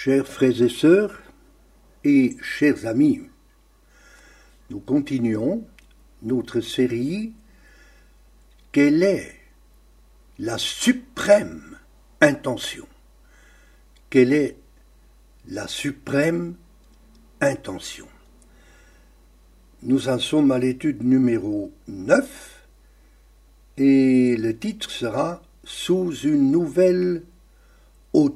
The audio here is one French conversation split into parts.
Chers frères et sœurs et chers amis, nous continuons notre série « Quelle est la suprême intention ?» Quelle est la suprême intention? Nous en sommes à l'étude numéro 9 et le titre sera « Sous une nouvelle autorité ».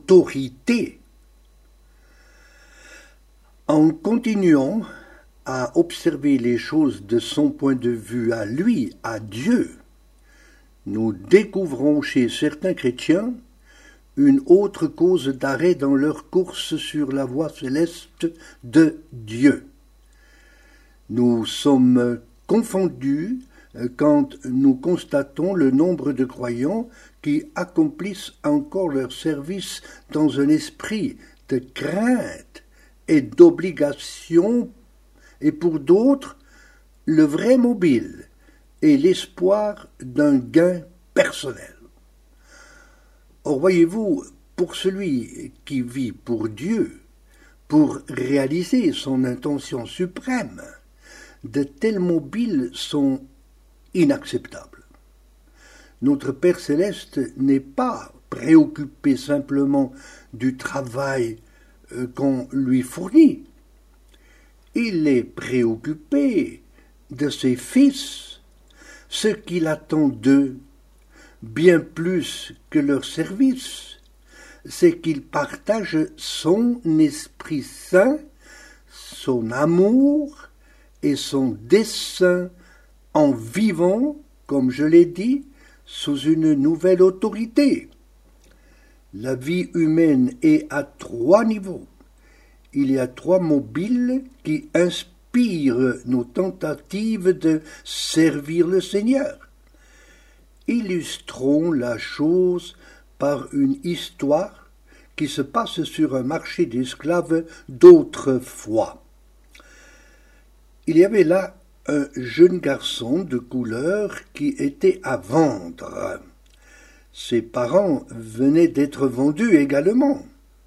En continuant à observer les choses de son point de vue à lui, à Dieu, nous découvrons chez certains chrétiens une autre cause d'arrêt dans leur course sur la voie céleste de Dieu. Nous sommes confondus quand nous constatons le nombre de croyants qui accomplissent encore leur service dans un esprit de crainte et d'obligation, et pour d'autres, le vrai mobile et l'espoir d'un gain personnel. Or, voyez-vous, pour celui qui vit pour Dieu, pour réaliser son intention suprême, de tels mobiles sont inacceptables. Notre Père céleste n'est pas préoccupé simplement du travail qu'on lui fournit. Il est préoccupé de ses fils, ce qu'il attend d'eux, bien plus que leur service, c'est qu'ils partagent son Esprit Saint, son amour et son dessein en vivant, comme je l'ai dit, sous une nouvelle autorité. La vie humaine est à 3 niveaux. Il y a 3 mobiles qui inspirent nos tentatives de servir le Seigneur. Illustrons la chose par une histoire qui se passe sur un marché d'esclaves d'autrefois. Il y avait là un jeune garçon de couleur qui était à vendre. Ses parents venaient d'être vendus également.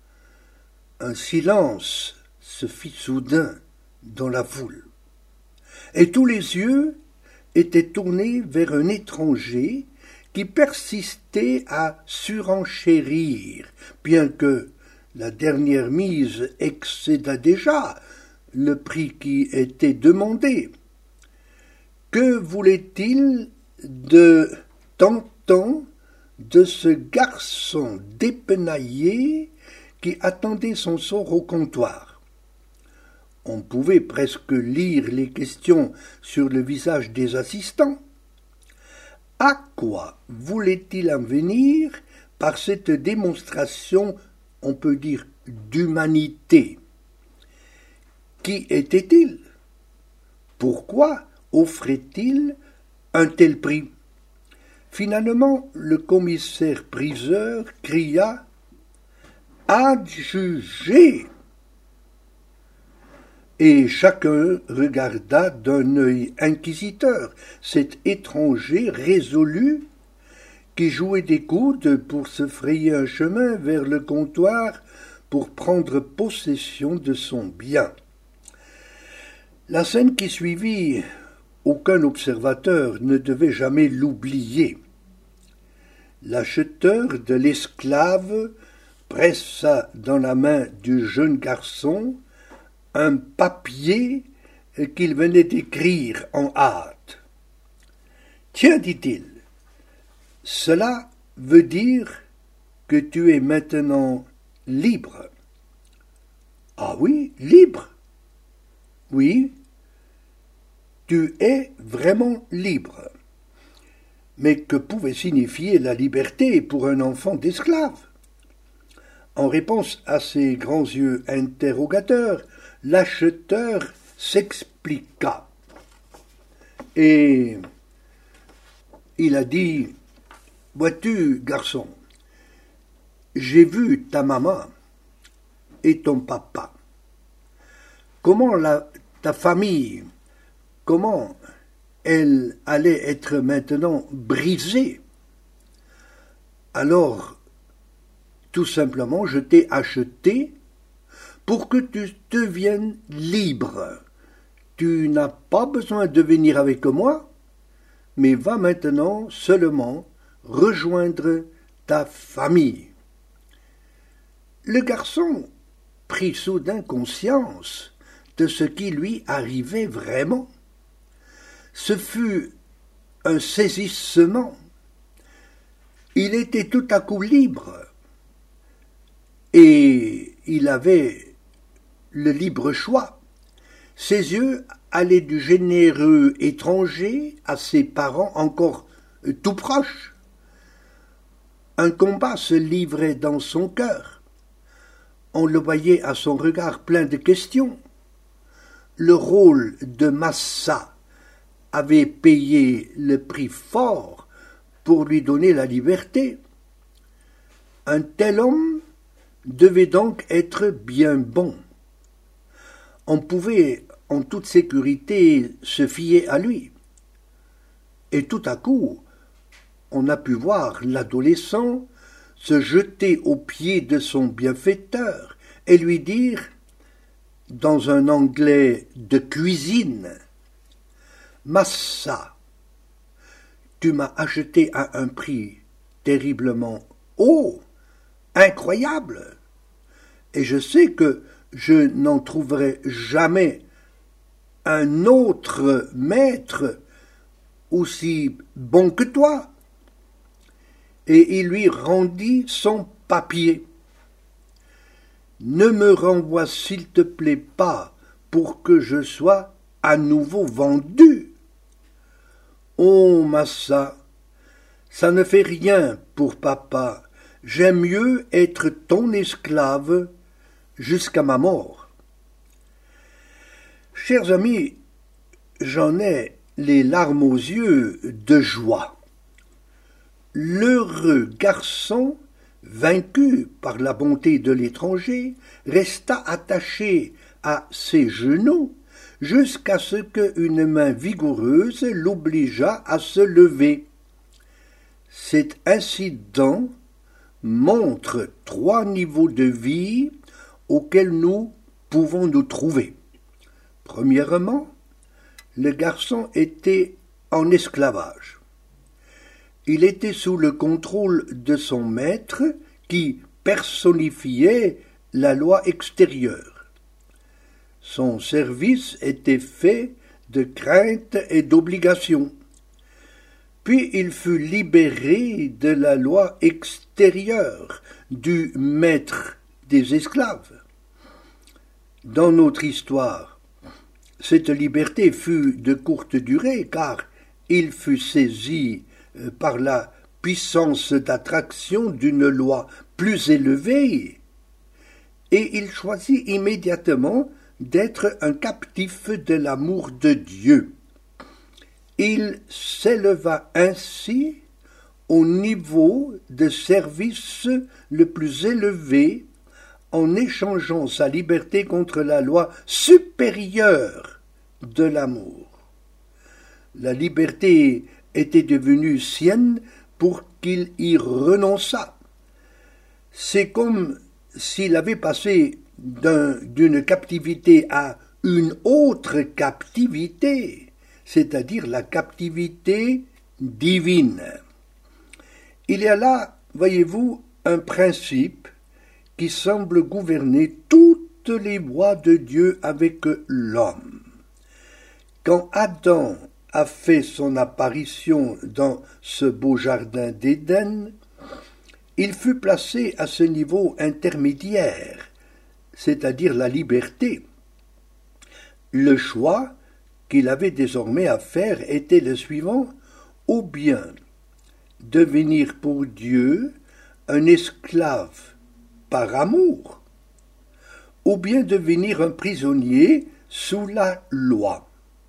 Un silence se fit soudain dans la foule, et tous les yeux étaient tournés vers un étranger qui persistait à surenchérir, bien que la dernière mise excédât déjà le prix qui était demandé. Que voulait-il de tentant de ce garçon dépenaillé qui attendait son sort au comptoir? On pouvait presque lire les questions sur le visage des assistants. À quoi voulait-il en venir par cette démonstration, on peut dire, d'humanité? Qui était-il? Pourquoi offrait-il un tel prix? Finalement, le commissaire-priseur cria « Adjugé !» Et chacun regarda d'un œil inquisiteur cet étranger résolu qui jouait des coudes pour se frayer un chemin vers le comptoir pour prendre possession de son bien. La scène qui suivit, aucun observateur ne devait jamais l'oublier. L'acheteur de l'esclave pressa dans la main du jeune garçon un papier qu'il venait d'écrire en hâte. « Tiens, dit-il, cela veut dire que tu es maintenant libre. »« Ah oui, libre ?»« Oui, tu es vraiment libre. » Mais que pouvait signifier la liberté pour un enfant d'esclave? En réponse à ces grands yeux interrogateurs, l'acheteur s'expliqua. Et il a dit « Vois-tu, garçon, j'ai vu ta maman et ton papa. Comment ta famille, comment elle allait être maintenant brisée. Alors, tout simplement, je t'ai acheté pour que tu deviennes libre. Tu n'as pas besoin de venir avec moi, mais va maintenant seulement rejoindre ta famille. Le garçon prit soudain conscience de ce qui lui arrivait vraiment. Ce fut un saisissement. Il était tout à coup libre et il avait le libre choix. Ses yeux allaient du généreux étranger à ses parents encore tout proches. Un combat se livrait dans son cœur. On le voyait à son regard plein de questions. Le rôle de Massa avait payé le prix fort pour lui donner la liberté. Un tel homme devait donc être bien bon. On pouvait en toute sécurité se fier à lui. Et tout à coup, on a pu voir l'adolescent se jeter aux pieds de son bienfaiteur et lui dire, dans un anglais de cuisine, « Massa, tu m'as acheté à un prix terriblement haut, incroyable, et je sais que je n'en trouverai jamais un autre maître aussi bon que toi. » Et il lui rendit son papier. « Ne me renvoie s'il te plaît pas pour que je sois à nouveau vendu. » « Oh, Massa, ça ne fait rien pour papa. J'aime mieux être ton esclave jusqu'à ma mort. » Chers amis, j'en ai les larmes aux yeux de joie. L'heureux garçon, vaincu par la bonté de l'étranger, resta attaché à ses genoux jusqu'à ce qu'une main vigoureuse l'obligeât à se lever. Cet incident montre 3 niveaux de vie auxquels nous pouvons nous trouver. Premièrement, le garçon était en esclavage. Il était sous le contrôle de son maître qui personnifiait la loi extérieure. Son service était fait de crainte et d'obligation. Puis il fut libéré de la loi extérieure du maître des esclaves. Dans notre histoire, cette liberté fut de courte durée car il fut saisi par la puissance d'attraction d'une loi plus élevée et il choisit immédiatement d'être un captif de l'amour de Dieu. Il s'éleva ainsi au niveau de service le plus élevé en échangeant sa liberté contre la loi supérieure de l'amour. La liberté était devenue sienne pour qu'il y renonçât. C'est comme s'il avait passé d'une captivité à une autre captivité, c'est-à-dire la captivité divine. Il y a là, voyez-vous, un principe qui semble gouverner toutes les voies de Dieu avec l'homme. Quand Adam a fait son apparition dans ce beau jardin d'Éden, il fut placé à ce niveau intermédiaire, c'est-à-dire la liberté. Le choix qu'il avait désormais à faire était le suivant, ou bien devenir pour Dieu un esclave par amour, ou bien devenir un prisonnier sous la loi.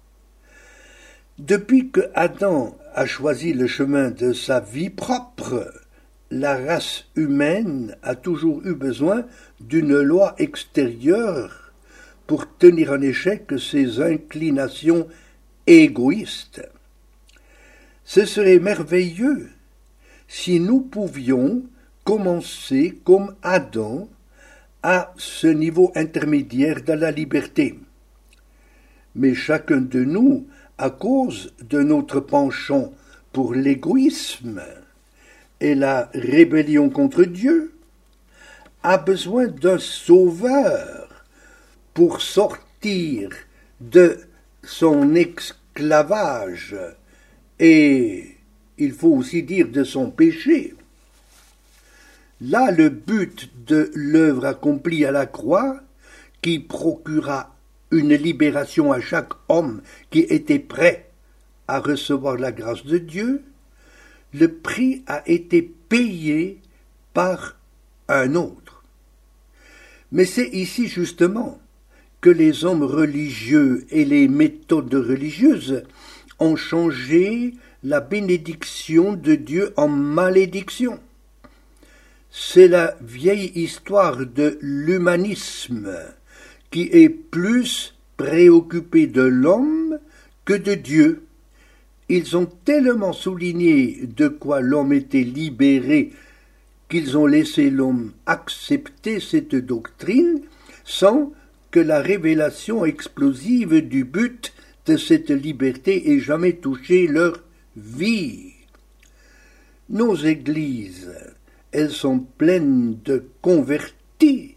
Depuis que Adam a choisi le chemin de sa vie propre, la race humaine a toujours eu besoin d'une loi extérieure pour tenir en échec ses inclinations égoïstes. Ce serait merveilleux si nous pouvions commencer comme Adam à ce niveau intermédiaire de la liberté. Mais chacun de nous, à cause de notre penchant pour l'égoïsme et la rébellion contre Dieu, a besoin d'un sauveur pour sortir de son esclavage et, il faut aussi dire, de son péché. Là, le but de l'œuvre accomplie à la croix, qui procura une libération à chaque homme qui était prêt à recevoir la grâce de Dieu, le prix a été payé par un autre. Mais c'est ici justement que les hommes religieux et les méthodes religieuses ont changé la bénédiction de Dieu en malédiction. C'est la vieille histoire de l'humanisme qui est plus préoccupé de l'homme que de Dieu. Ils ont tellement souligné de quoi l'homme était libéré qu'ils ont laissé l'homme accepter cette doctrine sans que la révélation explosive du but de cette liberté ait jamais touché leur vie. Nos églises, elles sont pleines de convertis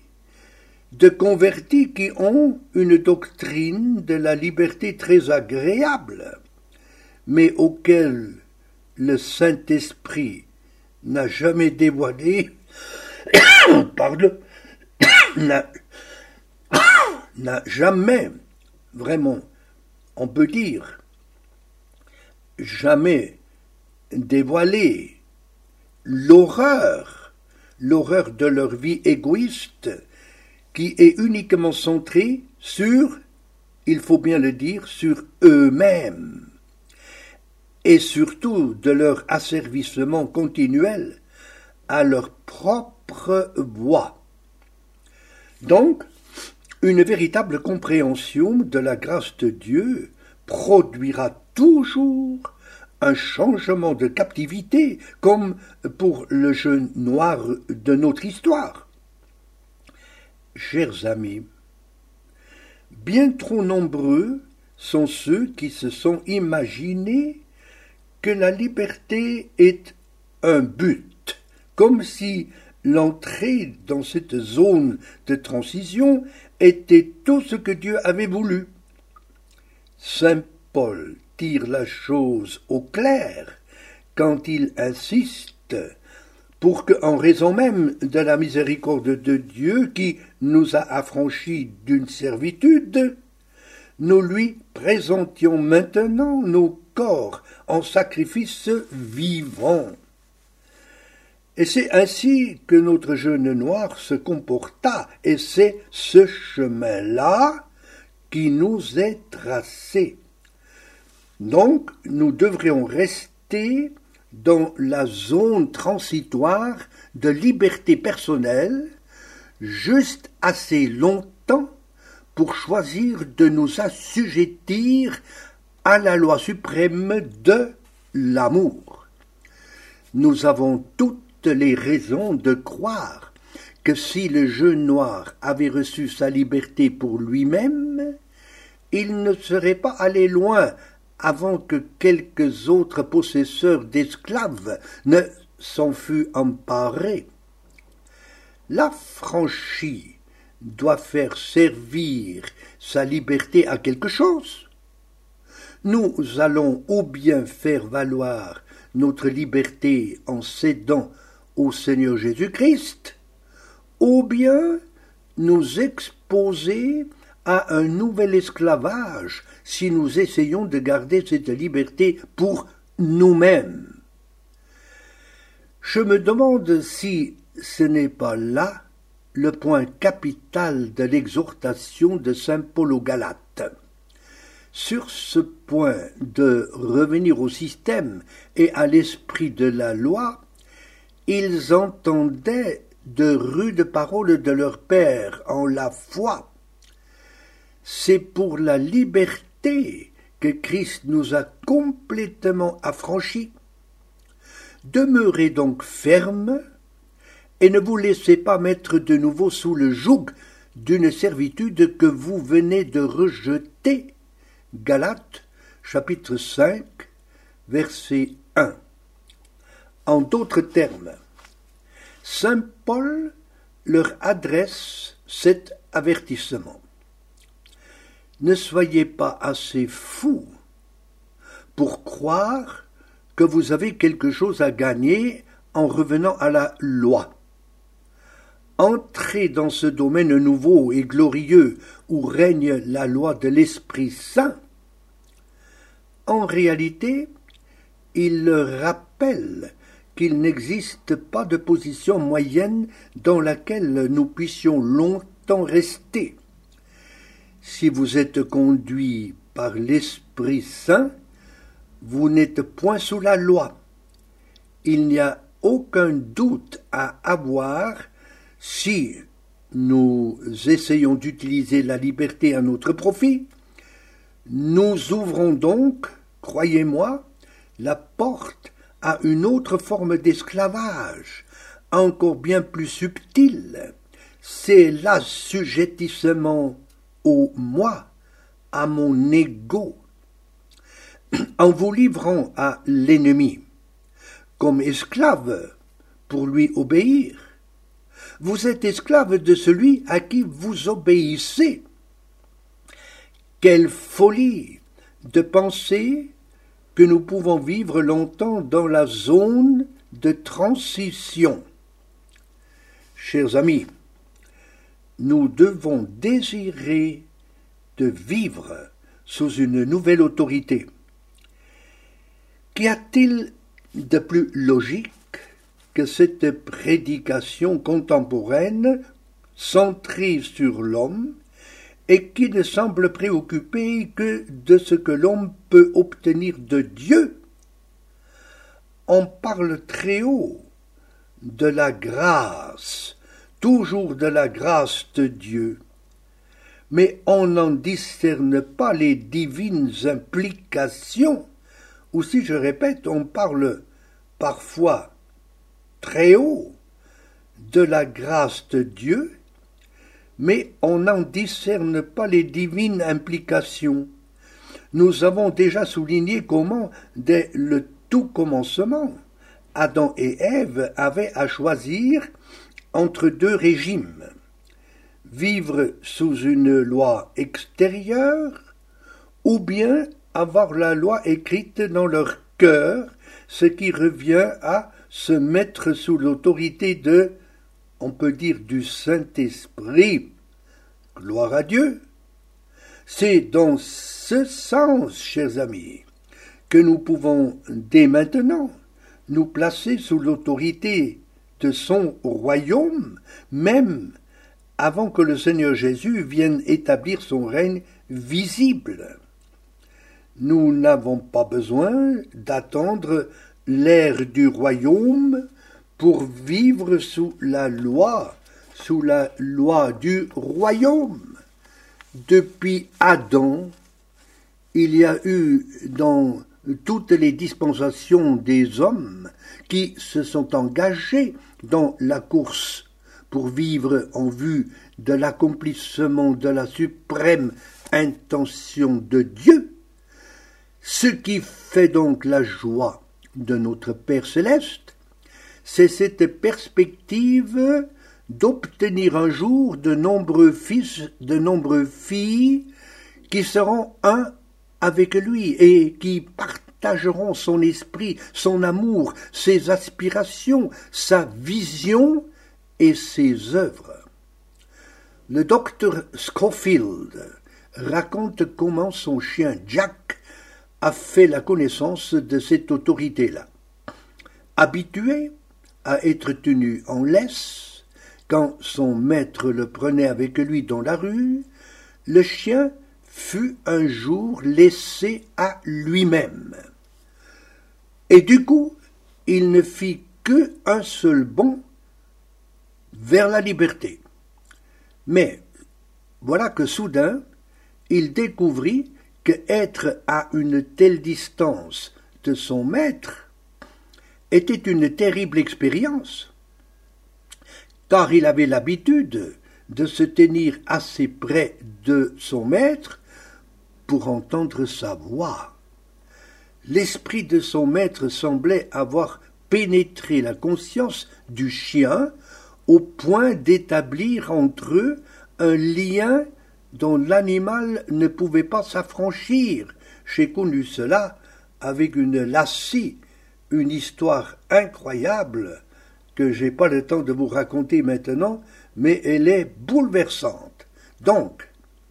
qui ont une doctrine de la liberté très agréable, mais auquel le Saint-Esprit n'a jamais dévoilé, n'a jamais, vraiment, on peut dire, jamais dévoilé l'horreur de leur vie égoïste qui est uniquement centrée sur, il faut bien le dire, sur eux-mêmes et surtout de leur asservissement continuel à leur propre voie. Donc, une véritable compréhension de la grâce de Dieu produira toujours un changement de captivité, comme pour le jeune noir de notre histoire. Chers amis, bien trop nombreux sont ceux qui se sont imaginés que la liberté est un but, comme si l'entrée dans cette zone de transition était tout ce que Dieu avait voulu. Saint Paul tire la chose au clair quand il insiste pour que, en raison même de la miséricorde de Dieu qui nous a affranchis d'une servitude, nous lui présentions maintenant nos corps en sacrifice vivant. Et c'est ainsi que notre jeune noir se comporta, et c'est ce chemin-là qui nous est tracé. Donc, nous devrions rester dans la zone transitoire de liberté personnelle juste assez longtemps pour choisir de nous assujettir à la loi suprême de l'amour. Nous avons toutes les raisons de croire que si le jeune noir avait reçu sa liberté pour lui-même, il ne serait pas allé loin avant que quelques autres possesseurs d'esclaves ne s'en fussent emparés. L'affranchi doit faire servir sa liberté à quelque chose. Nous allons ou bien faire valoir notre liberté en cédant au Seigneur Jésus-Christ, ou bien nous exposer à un nouvel esclavage si nous essayons de garder cette liberté pour nous-mêmes. Je me demande si ce n'est pas là le point capital de l'exhortation de saint Paul aux Galates. Sur ce point de revenir au système et à l'esprit de la loi, ils entendaient de rudes paroles de leur père en la foi. C'est pour la liberté que Christ nous a complètement affranchis. Demeurez donc fermes et ne vous laissez pas mettre de nouveau sous le joug d'une servitude que vous venez de rejeter. Galates, chapitre 5, verset 1. En d'autres termes, saint Paul leur adresse cet avertissement. Ne soyez pas assez fous pour croire que vous avez quelque chose à gagner en revenant à la loi. Entrez dans ce domaine nouveau et glorieux où règne la loi de l'Esprit Saint. En réalité, il leur rappelle qu'il n'existe pas de position moyenne dans laquelle nous puissions longtemps rester. Si vous êtes conduit par l'Esprit Saint, vous n'êtes point sous la loi. Il n'y a aucun doute à avoir si nous essayons d'utiliser la liberté à notre profit. Nous ouvrons donc, croyez-moi, la porte à une autre forme d'esclavage, encore bien plus subtile. C'est l'assujettissement au moi, à mon ego. En vous livrant à l'ennemi, comme esclave pour lui obéir, vous êtes esclave de celui à qui vous obéissez. Quelle folie de penser que nous pouvons vivre longtemps dans la zone de transition. Chers amis, nous devons désirer de vivre sous une nouvelle autorité. Qu'y a-t-il de plus logique que cette prédication contemporaine centrée sur l'homme et qui ne semble préoccupée que de ce que l'homme peut obtenir de Dieu? On parle très haut de la grâce, toujours de la grâce de Dieu, mais on n'en discerne pas les divines implications. Ou si je répète, on parle parfois très haut de la grâce de Dieu, mais on n'en discerne pas les divines implications. Nous avons déjà souligné comment, dès le tout commencement, Adam et Ève avaient à choisir entre deux régimes: vivre sous une loi extérieure ou bien avoir la loi écrite dans leur cœur, ce qui revient à se mettre sous l'autorité de, on peut dire, du Saint-Esprit. Gloire à Dieu. C'est dans ce sens, chers amis, que nous pouvons dès maintenant nous placer sous l'autorité de son royaume, même avant que le Seigneur Jésus vienne établir son règne visible. Nous n'avons pas besoin d'attendre l'ère du royaume pour vivre sous la loi du royaume. Depuis Adam, il y a eu dans toutes les dispensations des hommes qui se sont engagés dans la course pour vivre en vue de l'accomplissement de la suprême intention de Dieu. Ce qui fait donc la joie de notre Père céleste, c'est cette perspective d'obtenir un jour de nombreux fils, de nombreuses filles qui seront un avec lui et qui partageront son esprit, son amour, ses aspirations, sa vision et ses œuvres. Le docteur Scofield raconte comment son chien Jack a fait la connaissance de cette autorité-là. Habitué à être tenu en laisse, quand son maître le prenait avec lui dans la rue, le chien fut un jour laissé à lui-même. Et du coup, il ne fit qu'un seul bond vers la liberté. Mais voilà que soudain, il découvrit que être à une telle distance de son maître était une terrible expérience. car il avait l'habitude de se tenir assez près de son maître pour entendre sa voix. L'esprit de son maître semblait avoir pénétré la conscience du chien au point d'établir entre eux un lien dont l'animal ne pouvait pas s'affranchir. J'ai connu cela avec une lassie, une histoire incroyable que j'ai pas le temps de vous raconter maintenant, mais elle est bouleversante. Donc,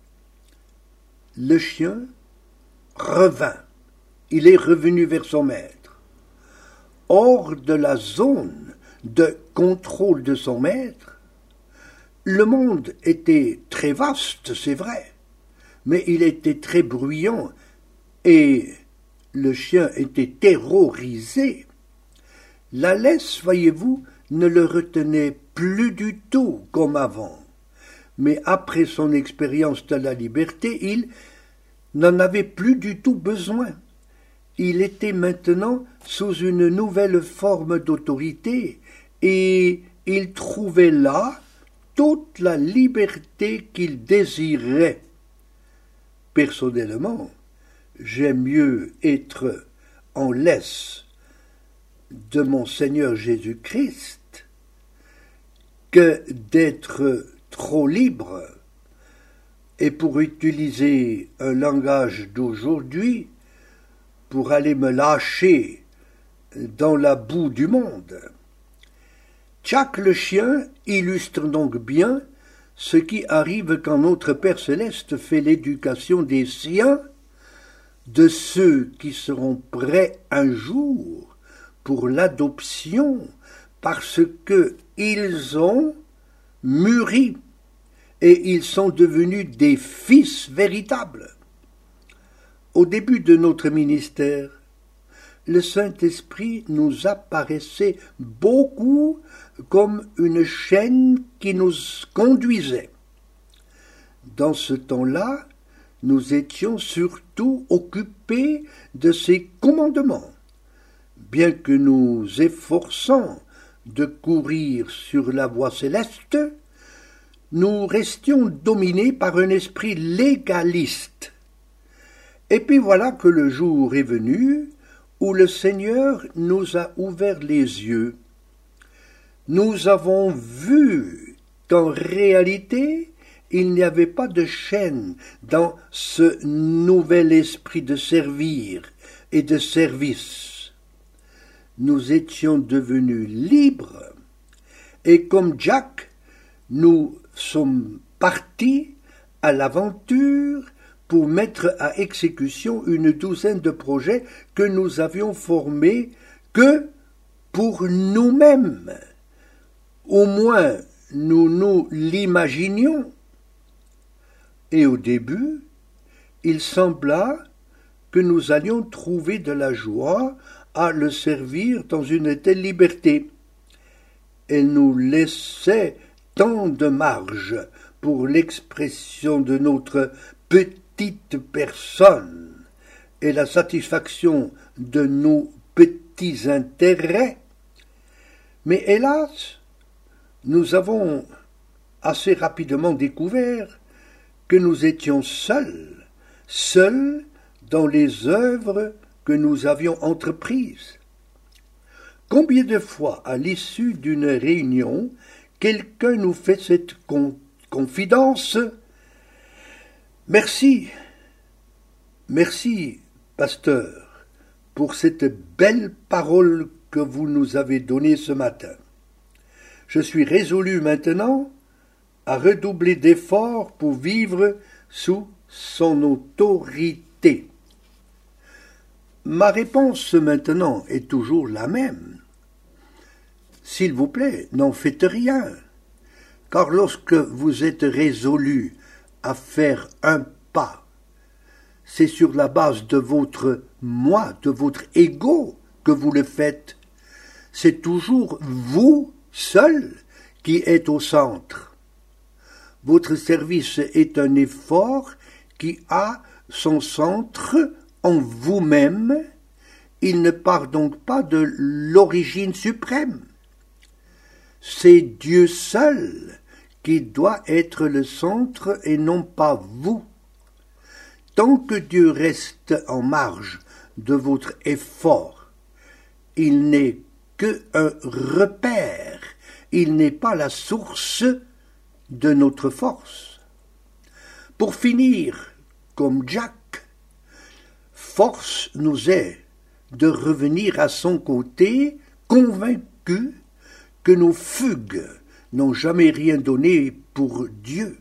le chien revint. Il est revenu vers son maître. Hors de la zone de contrôle de son maître, le monde était très vaste, c'est vrai, mais il était très bruyant et le chien était terrorisé. La laisse, voyez-vous, ne le retenait plus du tout comme avant. Mais après son expérience de la liberté, il n'en avait plus du tout besoin. Il était maintenant sous une nouvelle forme d'autorité et il trouvait là toute la liberté qu'il désirait. Personnellement, j'aime mieux être en laisse de mon Seigneur Jésus-Christ que d'être trop libre. Et pour utiliser un langage d'aujourd'hui, pour aller me lâcher dans la boue du monde. Jack le chien illustre donc bien ce qui arrive quand notre Père Céleste fait l'éducation des siens, de ceux qui seront prêts un jour pour l'adoption, parce qu'ils ont mûri et ils sont devenus des fils véritables. Au début de notre ministère, le Saint-Esprit nous apparaissait beaucoup comme une chaîne qui nous conduisait. Dans ce temps-là, nous étions surtout occupés de ses commandements. Bien que nous efforçons de courir sur la voie céleste, nous restions dominés par un esprit légaliste. Et puis voilà que le jour est venu où le Seigneur nous a ouvert les yeux. Nous avons vu qu'en réalité, il n'y avait pas de chaîne dans ce nouvel esprit de servir et de service. Nous étions devenus libres et comme Jack, nous sommes partis à l'aventure pour mettre à exécution une douzaine de projets que nous avions formés que pour nous-mêmes. Au moins, nous l'imaginions. Et au début, il sembla que nous allions trouver de la joie à le servir dans une telle liberté. Elle nous laissait tant de marge pour l'expression de notre petite personne et la satisfaction de nos petits intérêts. Mais hélas, nous avons assez rapidement découvert que nous étions seuls dans les œuvres que nous avions entreprises. Combien de fois, à l'issue d'une réunion, quelqu'un nous fait cette confidence: « Merci, pasteur, pour cette belle parole que vous nous avez donnée ce matin. Je suis résolu maintenant à redoubler d'efforts pour vivre sous son autorité. » Ma réponse maintenant est toujours la même. S'il vous plaît, n'en faites rien, car lorsque vous êtes résolu à faire un pas, c'est sur la base de votre moi, de votre ego que vous le faites. C'est toujours vous seul qui êtes au centre. Votre service est un effort qui a son centre en vous-même. Il ne part donc pas de l'origine suprême. c'est Dieu seul qui doit être le centre et non pas vous. Tant que Dieu reste en marge de votre effort, il n'est qu'un repère, il n'est pas la source de notre force. Pour finir, comme Jack, force nous est de revenir à son côté, convaincus que nos fugues n'ont jamais rien donné pour Dieu.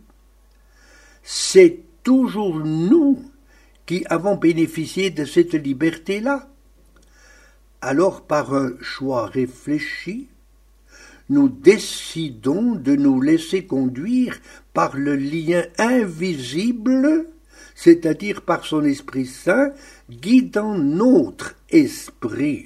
C'est toujours nous qui avons bénéficié de cette liberté-là. Alors, par un choix réfléchi, nous décidons de nous laisser conduire par le lien invisible, c'est-à-dire par son Esprit Saint, guidant notre esprit.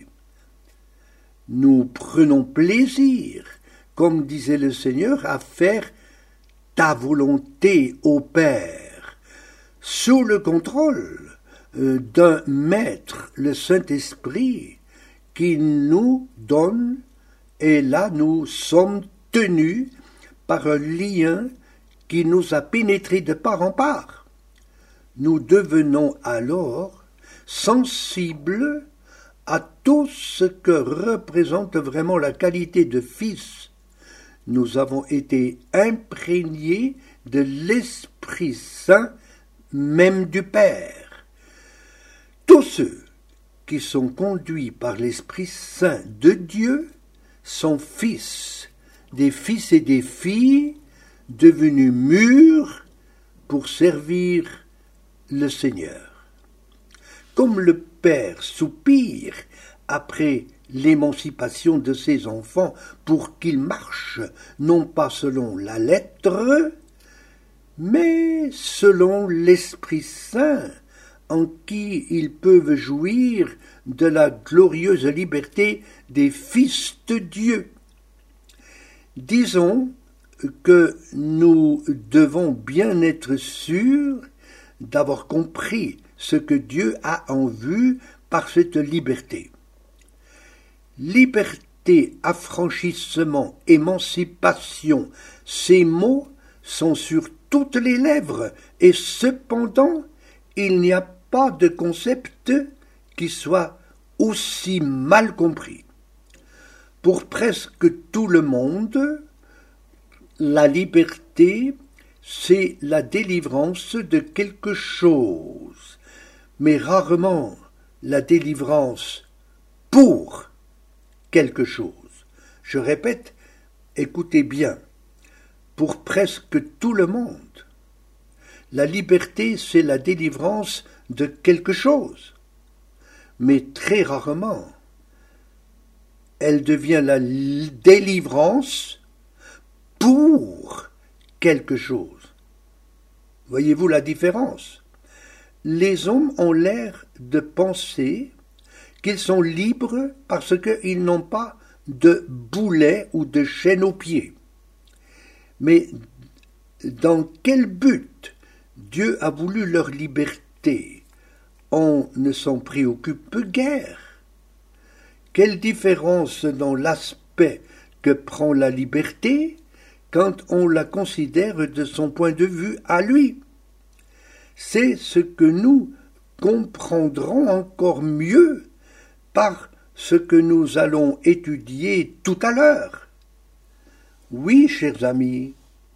Nous prenons plaisir, comme disait le Seigneur, à faire ta volonté, ô Père, sous le contrôle d'un maître, le Saint-Esprit, qui nous donne, et là nous sommes tenus par un lien qui nous a pénétrés de part en part. Nous devenons alors sensibles à tout ce que représente vraiment la qualité de fils. Nous avons été imprégnés de l'Esprit Saint, même du Père. Tous ceux qui sont conduits par l'Esprit Saint de Dieu sont fils et des filles devenus mûrs pour servir le Seigneur. Comme le Père soupire après l'émancipation de ses enfants pour qu'ils marchent non pas selon la lettre, mais selon l'Esprit Saint, en qui ils peuvent jouir de la glorieuse liberté des fils de Dieu. Disons que nous devons bien être sûrs d'avoir compris ce que Dieu a en vue par cette liberté. Liberté, affranchissement, émancipation, ces mots sont sur toutes les lèvres, et cependant, il n'y a pas de concept qui soit aussi mal compris. Pour presque tout le monde, la liberté, c'est la délivrance de quelque chose, mais rarement la délivrance pour quelque chose. Je répète, écoutez bien, pour presque tout le monde, la liberté, c'est la délivrance de quelque chose, mais très rarement, elle devient la délivrance pour quelque chose. Voyez-vous la différence? Les hommes ont l'air de penser qu'ils sont libres parce qu'ils n'ont pas de boulet ou de chaîne aux pieds. Mais dans quel but Dieu a voulu leur liberté? On ne s'en préoccupe guère. Quelle différence dans l'aspect que prend la liberté quand on la considère de son point de vue à lui? C'est ce que nous comprendrons encore mieux par ce que nous allons étudier tout à l'heure. Oui, chers amis,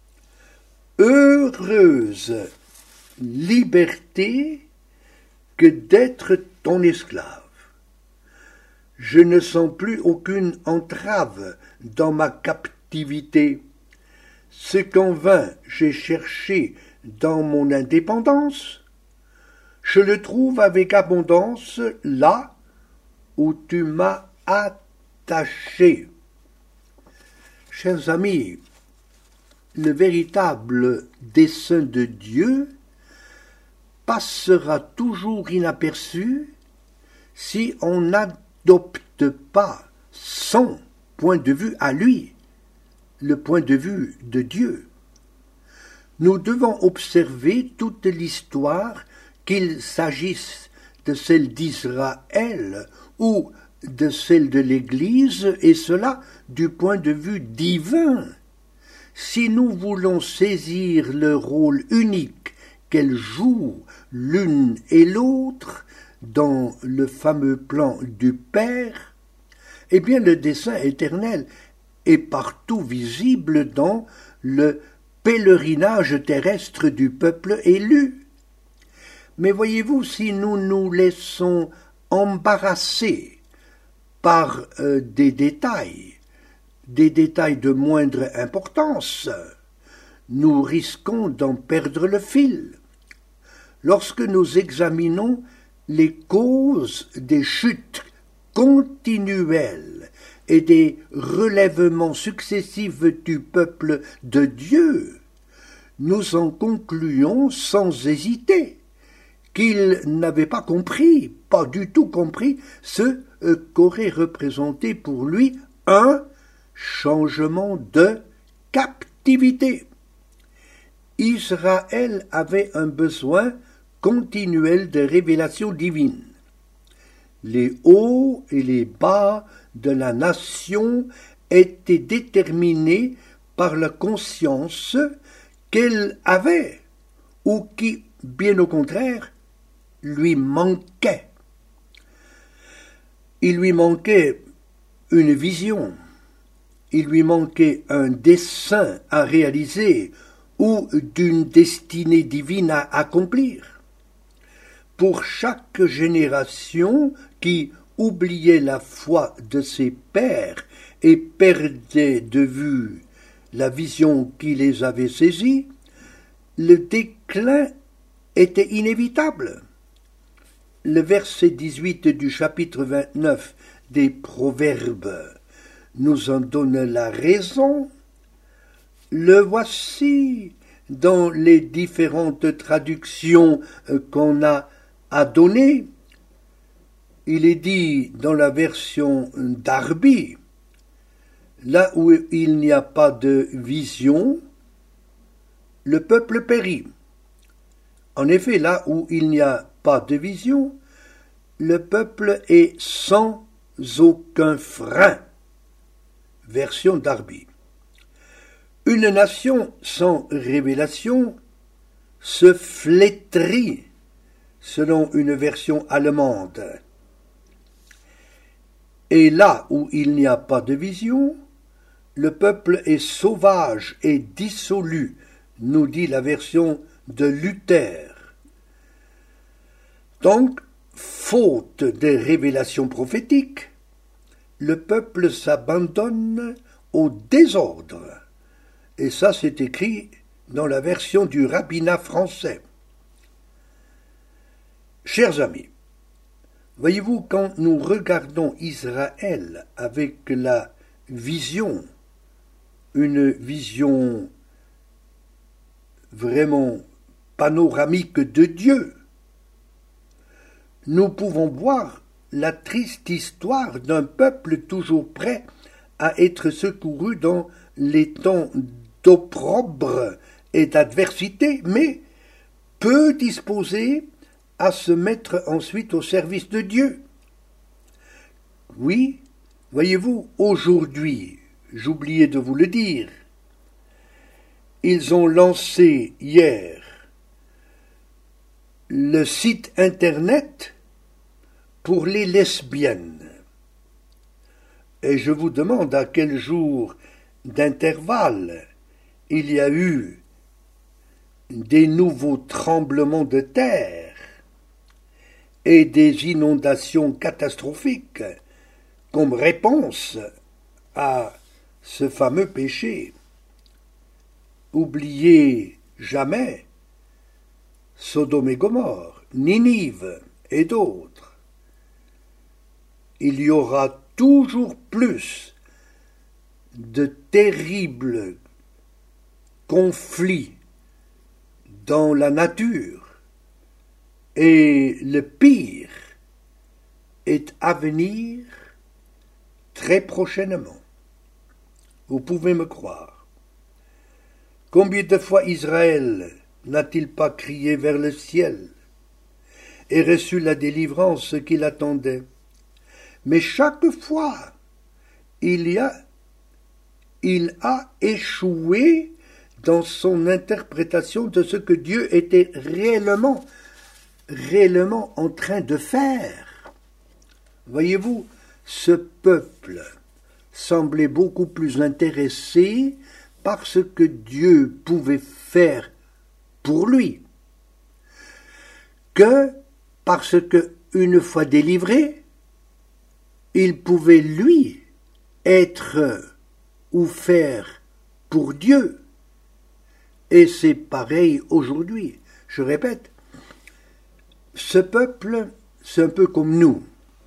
heureuse liberté que d'être ton esclave. Je ne sens plus aucune entrave dans ma captivité. Ce qu'en vain j'ai cherché dans mon indépendance, je le trouve avec abondance là où tu m'as attaché. Chers amis, le véritable dessein de Dieu passera toujours inaperçu si on n'adopte pas son point de vue à lui, le point de vue de Dieu. Nous devons observer toute l'histoire, qu'il s'agisse de celle d'Israël ou de celle de l'Église, et cela du point de vue divin. Si nous voulons saisir le rôle unique qu'elles jouent l'une et l'autre dans le fameux plan du Père, eh bien le dessein éternel est partout visible dans le pèlerinage terrestre du peuple élu. Mais voyez-vous, si nous nous laissons embarrasser par des détails de moindre importance, nous risquons d'en perdre le fil. Lorsque nous examinons les causes des chutes continuelles et des relèvements successifs du peuple de Dieu, nous en concluons sans hésiter qu'il n'avait pas compris, pas du tout compris, ce qu'aurait représenté pour lui un changement de captivité. Israël avait un besoin continuel de révélation divine. Les hauts et les bas de la nation étaient déterminés par la conscience qu'elle avait, ou qui, bien au contraire, lui manquait. Il lui manquait une vision, il lui manquait un dessein à réaliser ou d'une destinée divine à accomplir. Pour chaque génération qui oubliait la foi de ses pères et perdait de vue la vision qui les avait saisis, le déclin était inévitable. Le verset 18 du chapitre 29 des Proverbes nous en donne la raison. Le voici dans les différentes traductions qu'on a à donner. Il est dit dans la version Darby, là où il n'y a pas de vision, le peuple périt. En effet, là où il n'y a pas de vision, le peuple est sans aucun frein. Version Darby. Une nation sans révélation se flétrit, selon une version allemande. Et là où il n'y a pas de vision, le peuple est sauvage et dissolu, nous dit la version de Luther. Donc, faute de révélations prophétiques, le peuple s'abandonne au désordre. Et ça, c'est écrit dans la version du rabbinat français. Chers amis, voyez-vous, quand nous regardons Israël avec la vision, une vision vraiment panoramique de Dieu, nous pouvons voir la triste histoire d'un peuple toujours prêt à être secouru dans les temps d'opprobre et d'adversité, mais peu disposé à se mettre ensuite au service de Dieu. Oui, voyez-vous, aujourd'hui, j'oubliais de vous le dire, ils ont lancé hier le site internet pour les lesbiennes. Et je vous demande à quel jour d'intervalle il y a eu des nouveaux tremblements de terre et des inondations catastrophiques comme réponse à ce fameux péché. Oubliez jamais Sodome et Gomorrhe, Ninive et d'autres. Il y aura toujours plus de terribles conflits dans la nature, et le pire est à venir très prochainement. Vous pouvez me croire. Combien de fois Israël n'a-t-il pas crié vers le ciel et reçu la délivrance qu'il attendait? Mais chaque fois, il a échoué dans son interprétation de ce que Dieu était réellement en train de faire. Voyez-vous, ce peuple semblait beaucoup plus intéressé par ce que Dieu pouvait faire pour lui que parce que, une fois délivré, il pouvait lui être ou faire pour Dieu. Et c'est pareil aujourd'hui. Je répète, ce peuple, c'est un peu comme nous.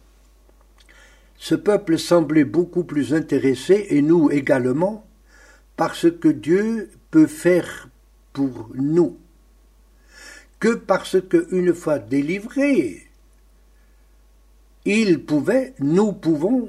Ce peuple semblait beaucoup plus intéressé, et nous également, par ce que Dieu peut faire pour nous, que parce qu'une fois délivrés, nous pouvons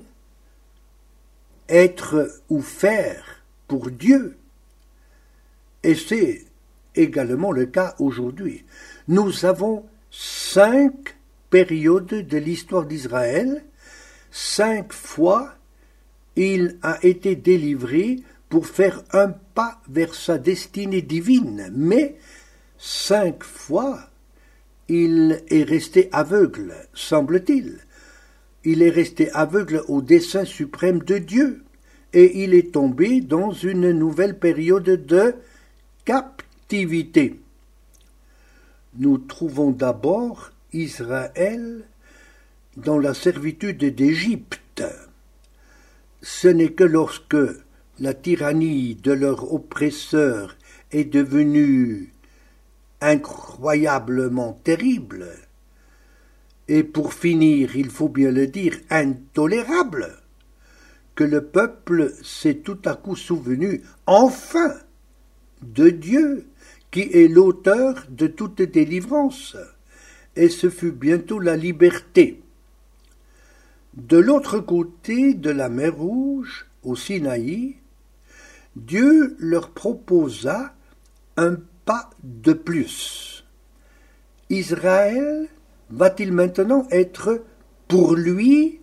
être ou faire pour Dieu. Et c'est également le cas aujourd'hui. Nous avons 5 périodes de l'histoire d'Israël. 5 fois, il a été délivré pour faire un pas vers sa destinée divine. Mais 5 fois, il est resté aveugle, semble-t-il. Il est resté aveugle au dessein suprême de Dieu. Et il est tombé dans une nouvelle période de captivité. Nous trouvons d'abord Israël dans la servitude d'Égypte. Ce n'est que lorsque la tyrannie de leur oppresseur est devenue incroyablement terrible, et pour finir, il faut bien le dire, intolérable, que le peuple s'est tout à coup souvenu, enfin, de Dieu, qui est l'auteur de toute délivrance, et ce fut bientôt la liberté. De l'autre côté de la mer Rouge, au Sinaï, Dieu leur proposa un pas de plus. Israël va-t-il maintenant être pour lui,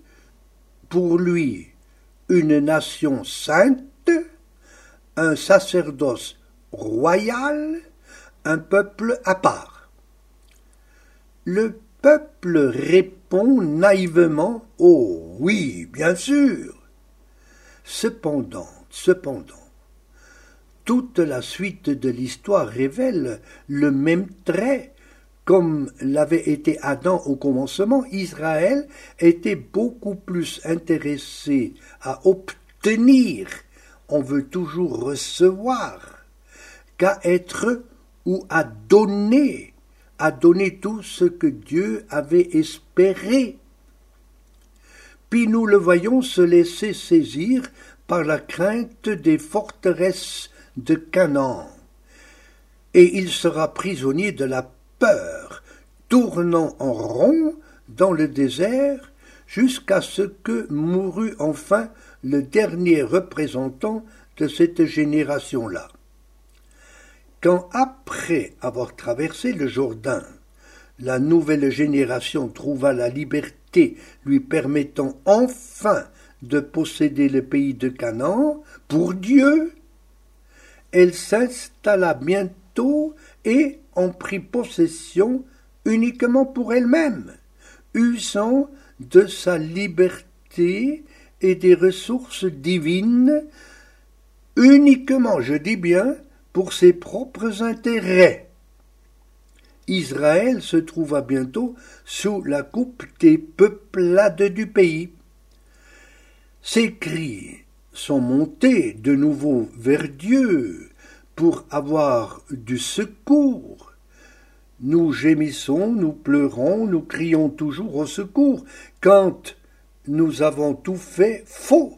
une nation sainte, un sacerdoce royal, un peuple à part? Le peuple répond naïvement « Oh oui, bien sûr !» Cependant, toute la suite de l'histoire révèle le même trait. Comme l'avait été Adam au commencement, Israël était beaucoup plus intéressé à obtenir, on veut toujours recevoir, qu'à être ou à donner tout ce que Dieu avait espéré. Puis nous le voyons se laisser saisir par la crainte des forteresses de Canaan, et il sera prisonnier de la peur, tournant en rond dans le désert jusqu'à ce que mourut enfin le dernier représentant de cette génération-là. Quand après avoir traversé le Jourdain, la nouvelle génération trouva la liberté lui permettant enfin de posséder le pays de Canaan pour Dieu, elle s'installa bientôt et en prit possession uniquement pour elle-même, usant de sa liberté et des ressources divines, uniquement, je dis bien, pour ses propres intérêts. Israël se trouva bientôt sous la coupe des peuplades du pays. Ses cris sont montés de nouveau vers Dieu pour avoir du secours. Nous gémissons, nous pleurons, nous crions toujours au secours quand nous avons tout fait faux,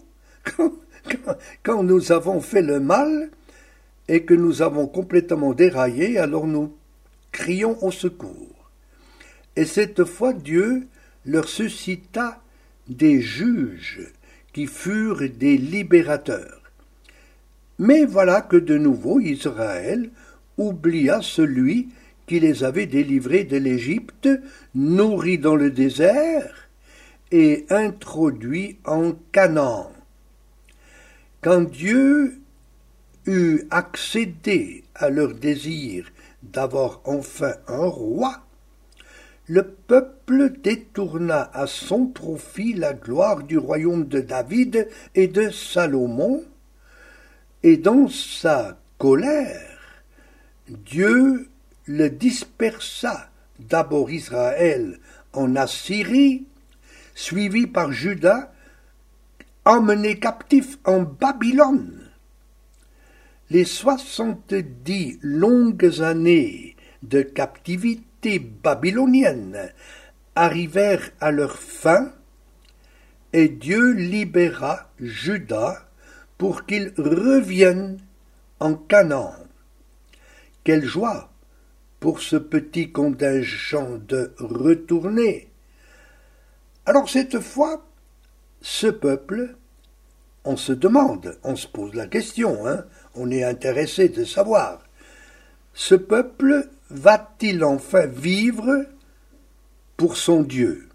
quand nous avons fait le mal et que nous avons complètement déraillé, alors nous crions au secours. Et cette fois, Dieu leur suscita des juges qui furent des libérateurs. Mais voilà que de nouveau Israël oublia celui qui les avait délivrés de l'Égypte, nourris dans le désert, et introduits en Canaan. Quand Dieu eut accédé à leur désir d'avoir enfin un roi, le peuple détourna à son profit la gloire du royaume de David et de Salomon, et dans sa colère, Dieu le dispersa, d'abord Israël en Assyrie, suivi par Juda, emmené captif en Babylone. Les 70 longues années de captivité babylonienne arrivèrent à leur fin, et Dieu libéra Juda pour qu'il revienne en Canaan. Quelle joie pour ce petit contingent de retourner! Alors cette fois, ce peuple, on se demande, on se pose la question, on est intéressé de savoir, ce peuple va-t-il enfin vivre pour son Dieu,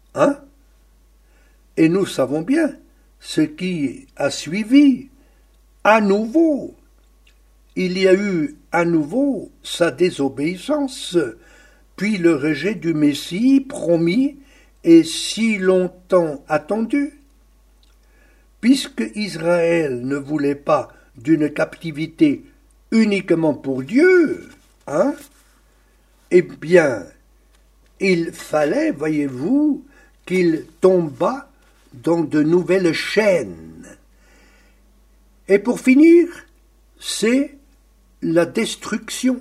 Et nous savons bien ce qui a suivi. À nouveau, il y a eu à nouveau sa désobéissance, puis le rejet du Messie promis et si longtemps attendu. Puisque Israël ne voulait pas d'une captivité uniquement pour Dieu, eh bien, il fallait, voyez-vous, qu'il tombât dans de nouvelles chaînes. Et pour finir, c'est la destruction.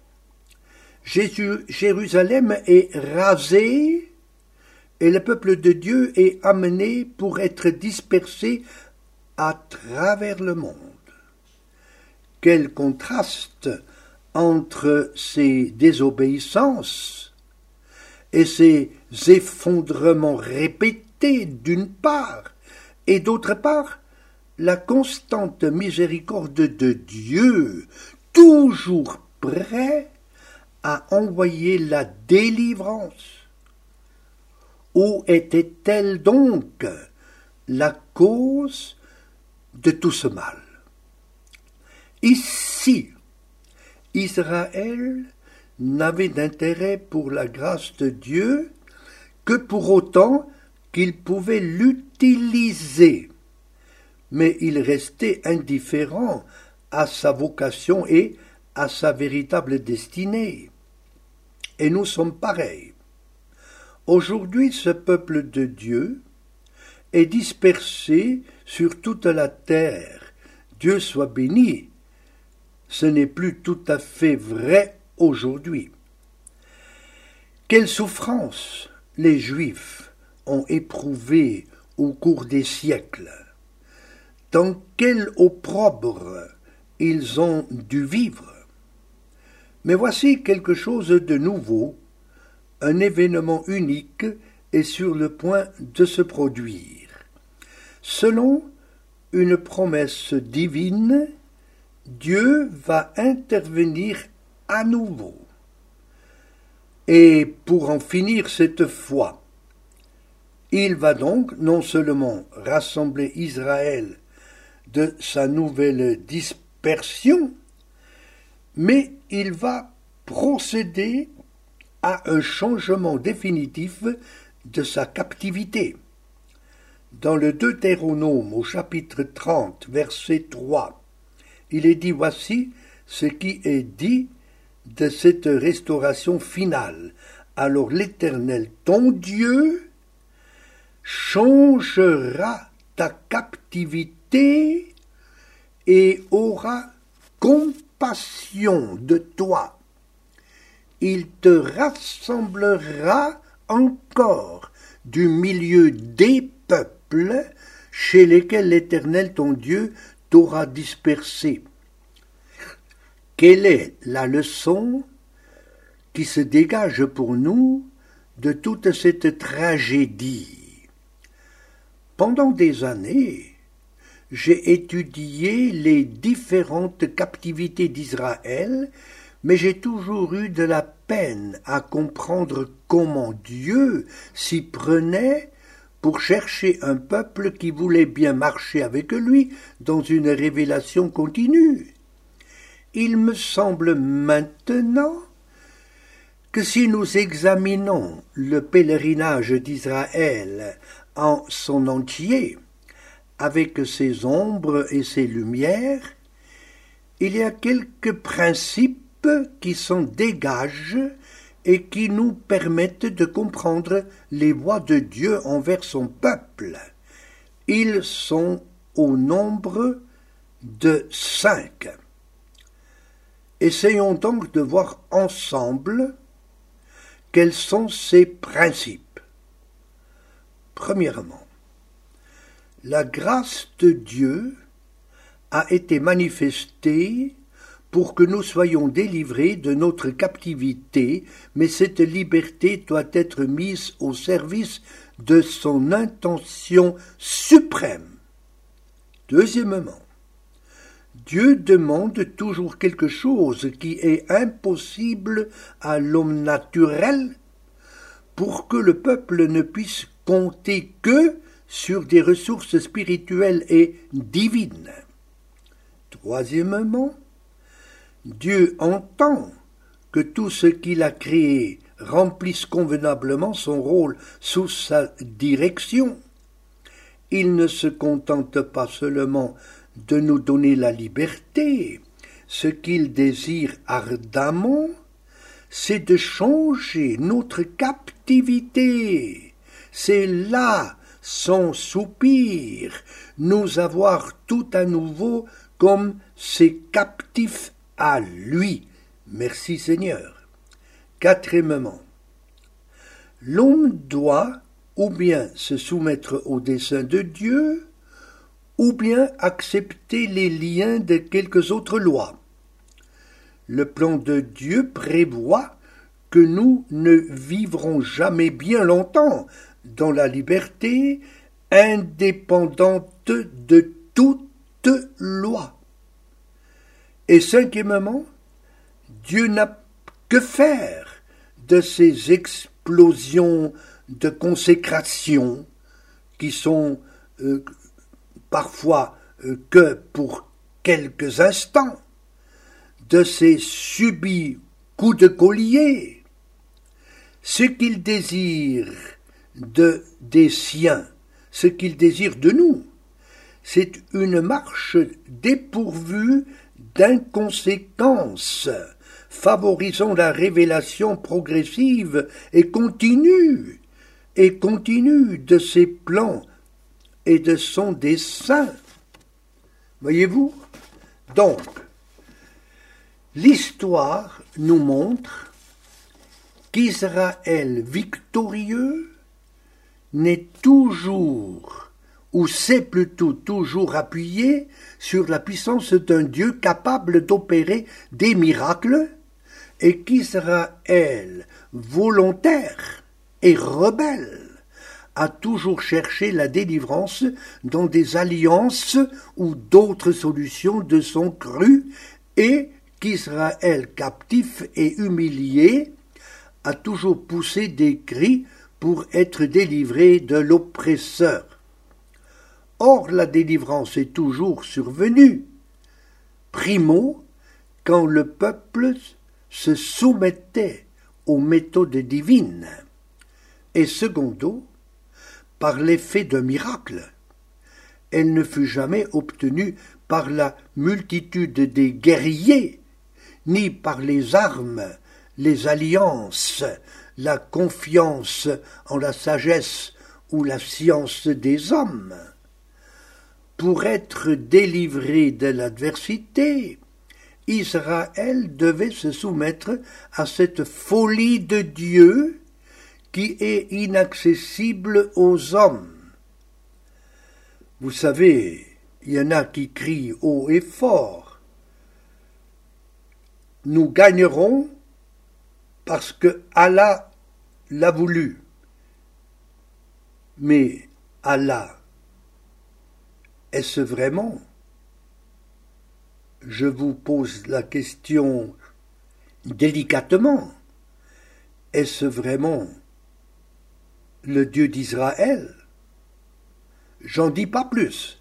Jérusalem est rasée et le peuple de Dieu est amené pour être dispersé à travers le monde. Quel contraste entre ces désobéissances et ces effondrements répétés d'une part, et d'autre part, la constante miséricorde de Dieu, toujours prêt à envoyer la délivrance. Où était-elle donc la cause de tout ce mal? Ici, Israël n'avait d'intérêt pour la grâce de Dieu que pour autant qu'il pouvait l'utiliser, mais il restait indifférent à sa vocation et à sa véritable destinée. Et nous sommes pareils. Aujourd'hui, ce peuple de Dieu est dispersé sur toute la terre. Dieu soit béni. Ce n'est plus tout à fait vrai aujourd'hui. Quelle souffrance les Juifs ont éprouvée au cours des siècles. Dans quel opprobre ils ont dû vivre. Mais voici quelque chose de nouveau. Un événement unique est sur le point de se produire. Selon une promesse divine, Dieu va intervenir à nouveau. Et pour en finir cette fois, il va donc non seulement rassembler Israël de sa nouvelle dispersion, mais il va procéder à un changement définitif de sa captivité. Dans le Deutéronome au chapitre 30, verset 3, il est dit « Voici ce qui est dit de cette restauration finale. Alors l'Éternel, ton Dieu, changera ta captivité et aura compassion de toi. Il te rassemblera encore du milieu des peuples chez lesquels l'Éternel ton Dieu t'aura dispersé. » Quelle est la leçon qui se dégage pour nous de toute cette tragédie? Pendant des années, j'ai étudié les différentes captivités d'Israël, mais j'ai toujours eu de la peine à comprendre comment Dieu s'y prenait pour chercher un peuple qui voulait bien marcher avec lui dans une révélation continue. Il me semble maintenant que si nous examinons le pèlerinage d'Israël en son entier, avec ses ombres et ses lumières, il y a quelques principes qui s'en dégagent et qui nous permettent de comprendre les voies de Dieu envers son peuple. Ils sont au nombre de 5. Essayons donc de voir ensemble quels sont ces principes. Premièrement, la grâce de Dieu a été manifestée pour que nous soyons délivrés de notre captivité, mais cette liberté doit être mise au service de son intention suprême. Deuxièmement, Dieu demande toujours quelque chose qui est impossible à l'homme naturel pour que le peuple ne puisse compter que sur des ressources spirituelles et divines. Troisièmement, Dieu entend que tout ce qu'il a créé remplisse convenablement son rôle sous sa direction. Il ne se contente pas seulement de nous donner la liberté. Ce qu'il désire ardemment, c'est de changer notre captivité. C'est là son soupir, nous avoir tout à nouveau comme ses captifs à lui. Merci Seigneur. Quatrièmement, l'homme doit ou bien se soumettre au dessein de Dieu, ou bien accepter les liens de quelques autres lois. Le plan de Dieu prévoit que nous ne vivrons jamais bien longtemps dans la liberté indépendante de toute loi. Et cinquièmement, Dieu n'a que faire de ces explosions de consécration qui sont parfois que pour quelques instants, de ces subis coups de collier. Ce qu'il désire des siens, ce qu'il désire de nous, c'est une marche dépourvue d'inconséquence, favorisant la révélation progressive et continue de ses plans et de son dessein. Voyez-vous? Donc, l'histoire nous montre qu'Israël victorieux n'est toujours, ou s'est plutôt toujours appuyé sur la puissance d'un Dieu capable d'opérer des miracles, et qu'Israël, volontaire et rebelle, a toujours cherché la délivrance dans des alliances ou d'autres solutions de son cru, et qu'Israël, captif et humilié, a toujours poussé des cris pour être délivré de l'oppresseur. Or, la délivrance est toujours survenue. Primo, quand le peuple se soumettait aux méthodes divines, et secondo, par l'effet d'un miracle. Elle ne fut jamais obtenue par la multitude des guerriers, ni par les armes, les alliances, la confiance en la sagesse ou la science des hommes. Pour être délivré de l'adversité, Israël devait se soumettre à cette folie de Dieu qui est inaccessible aux hommes. Vous savez, il y en a qui crient haut et fort. Nous gagnerons parce que Allah l'a voulu. Mais Allah, est-ce vraiment? Je vous pose la question délicatement. Est-ce vraiment le Dieu d'Israël? J'en dis pas plus.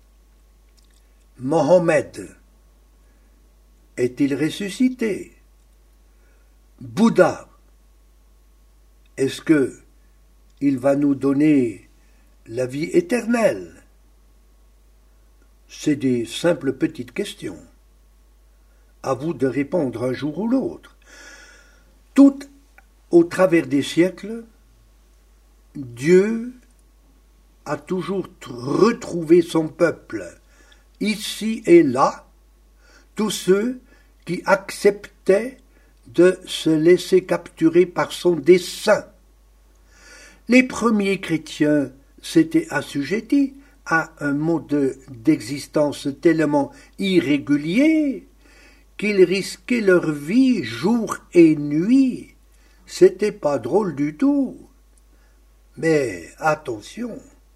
Mohammed est-il ressuscité? Bouddha, est-ce que il va nous donner la vie éternelle? C'est des simples petites questions. À vous de répondre un jour ou l'autre. Tout au travers des siècles, Dieu a toujours retrouvé son peuple, ici et là, tous ceux qui acceptaient de se laisser capturer par son dessein. Les premiers chrétiens s'étaient assujettis à un mode d'existence tellement irrégulier qu'ils risquaient leur vie jour et nuit. C'était pas drôle du tout. Mais attention,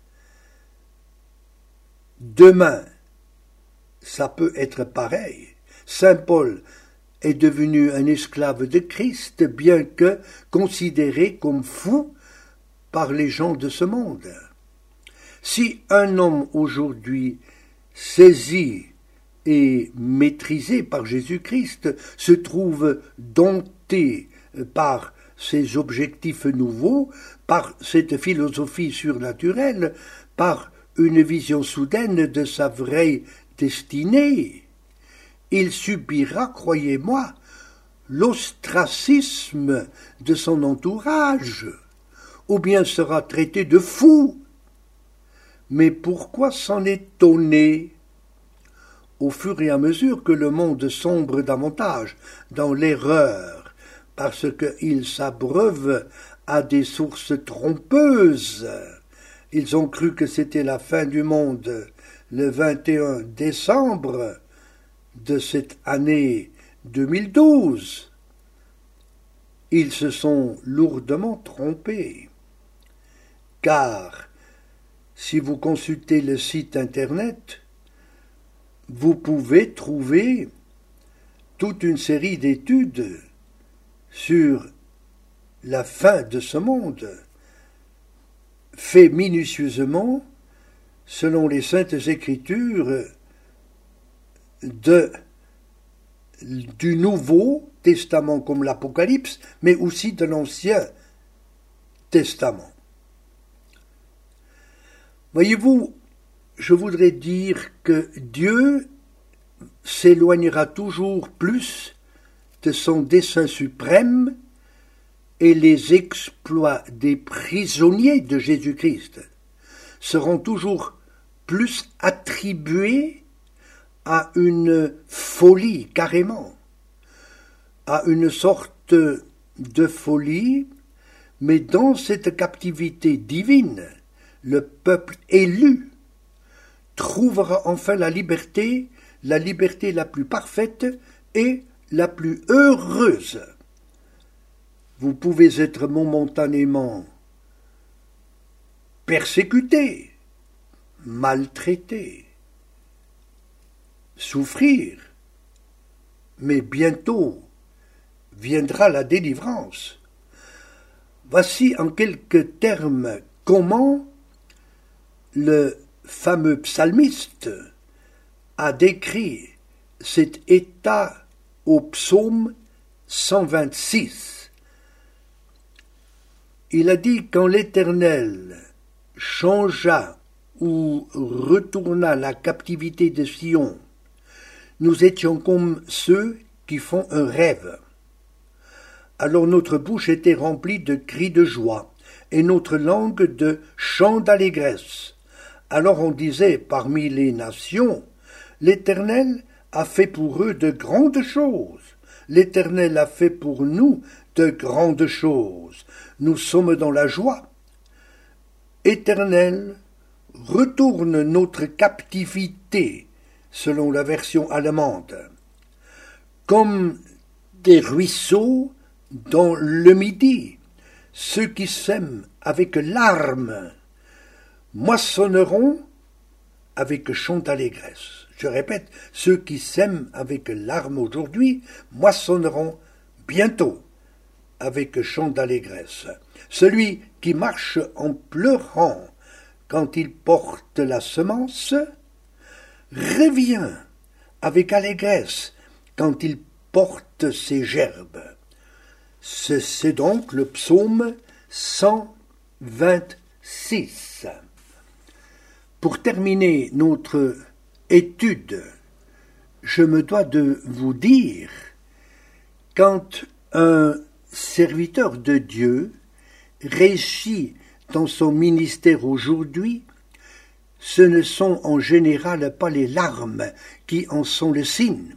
demain, ça peut être pareil. Saint Paul est devenu un esclave de Christ, bien que considéré comme fou par les gens de ce monde. Si un homme aujourd'hui saisi et maîtrisé par Jésus-Christ se trouve dompté par ses objectifs nouveaux, par cette philosophie surnaturelle, par une vision soudaine de sa vraie destinée, il subira, croyez-moi, l'ostracisme de son entourage, ou bien sera traité de fou. Mais pourquoi s'en étonner? Au fur et à mesure que le monde sombre davantage dans l'erreur, parce qu'il s'abreuve à des sources trompeuses, ils ont cru que c'était la fin du monde le 21 décembre de cette année 2012. Ils se sont lourdement trompés, car si vous consultez le site internet, vous pouvez trouver toute une série d'études sur la fin de ce monde, fait minutieusement selon les saintes écritures du Nouveau Testament comme l'Apocalypse, mais aussi de l'Ancien Testament. Voyez-vous, je voudrais dire que Dieu s'éloignera toujours plus de son dessein suprême et les exploits des prisonniers de Jésus-Christ seront toujours plus attribués à une folie carrément, à une sorte de folie, mais dans cette captivité divine, le peuple élu trouvera enfin la liberté la plus parfaite et la plus heureuse. Vous pouvez être momentanément persécuté, maltraité, souffrir, mais bientôt viendra la délivrance. Voici en quelques termes comment le fameux psalmiste a décrit cet état au psaume 126. Il a dit: quand l'Éternel changea ou retourna la captivité de Sion, nous étions comme ceux qui font un rêve. Alors notre bouche était remplie de cris de joie, et notre langue de chants d'allégresse. Alors on disait parmi les nations: l'Éternel a fait pour eux de grandes choses. L'Éternel a fait pour nous de grandes choses. Nous sommes dans la joie. Éternel, retourne notre captivité, selon la version allemande, comme des ruisseaux dans le Midi. Ceux qui sèment avec larmes moissonneront avec chant d'allégresse. Je répète, ceux qui sèment avec larmes aujourd'hui moissonneront bientôt avec chant d'allégresse. Celui qui marche en pleurant quand il porte la semence, revient avec allégresse quand il porte ses gerbes. C'est donc le psaume 126. Pour terminer notre étude, je me dois de vous dire, quand un serviteur de Dieu réussit dans son ministère aujourd'hui, ce ne sont en général pas les larmes qui en sont le signe.